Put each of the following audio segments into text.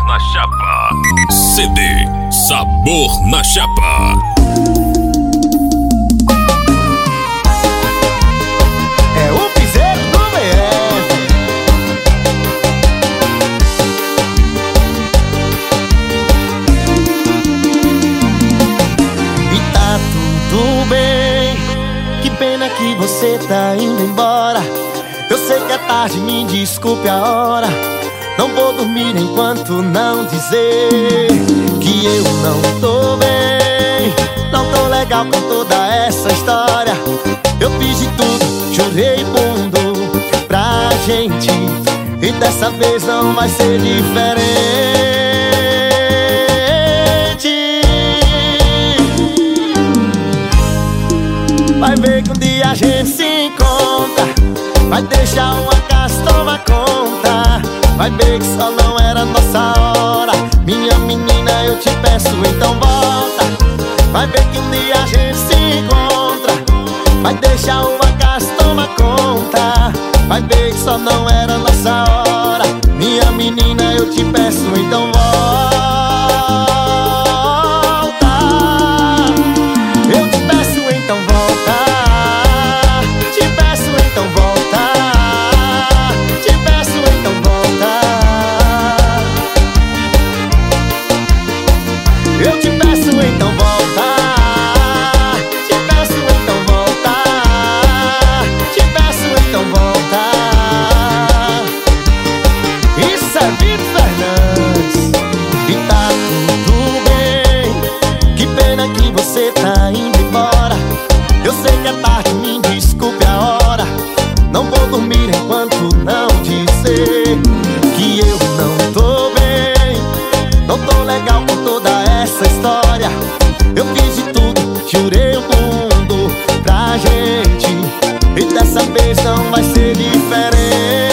na Chapa. CD Sabor na Chapa. É o piseiro do BF. E tá tudo bem, que pena que você tá indo embora. Eu sei que é tarde, me desculpe a hora. Não vou dormir enquanto não dizer que eu não tô bem. Não tô legal com toda essa história. Eu fiz de tudo, chorei fundo pra gente, e dessa vez não vai ser diferente. Vai ver que um dia a gente se encontra. Vai deixar uma casa tomar conta. Vai ver que só não era nossa hora. Minha menina, eu te peço, então volta. Vai ver que um dia a gente se encontra. Vai deixar uma casa tomar conta. Vai ver que só não era nossa hora. Minha menina, eu te peço, então volta. Eu te peço, então volta. Te peço, então volta. Te peço, então volta. Eu te peço, então volta. Te peço, então volta. Te peço, então volta. Isso é Vitor Fernandes. E tá tudo bem, que pena que você tá indo embora. Eu sei que é tarde, me desculpe a hora. Não vou dormir enquanto não dizer que eu não tô bem. Não tô legal com toda essa história. Eu fiz de tudo, jurei o mundo pra gente, e dessa vez não vai ser diferente.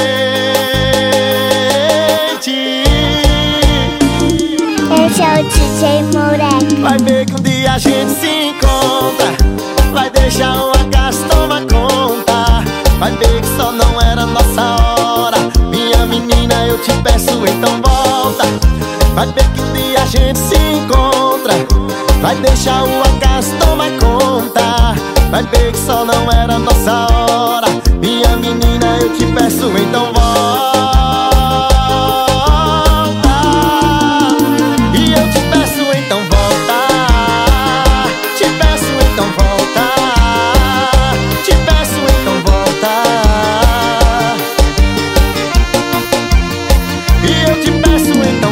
Esse é o DJ Moleque. Vai ver que um dia a gente se encontra. Vai deixar uma casa tomar conta. Vai ver que só não era nossa hora. Minha menina, eu te peço, então volta. Vai ver que um dia a gente se encontra. Vai deixar uma casa tomar conta. Vai ver que só não era nossa hora. Minha menina, eu te peço, então volta. E eu te peço, então volta. Te peço, então volta. Te peço, então volta. E eu te peço, então